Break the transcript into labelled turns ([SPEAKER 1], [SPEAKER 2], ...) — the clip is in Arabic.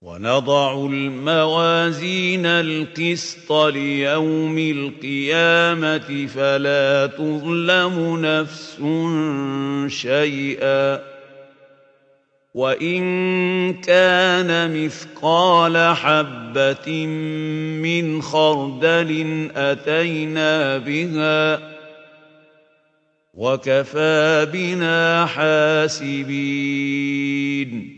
[SPEAKER 1] وَنَضَعُ الْمَوَازِينَ الْقِسْطَ لِيَوْمِ الْقِيَامَةِ فَلَا تُظْلَمُ نَفْسٌ شَيْئًا ۖ وَإِن كَانَ مِثْقَالَ حَبَّةٍ مِّنْ خَرْدَلٍ أَتَيْنَا بِهَا ۗ وَكَفَىٰ بِنَا حَاسِبِينَ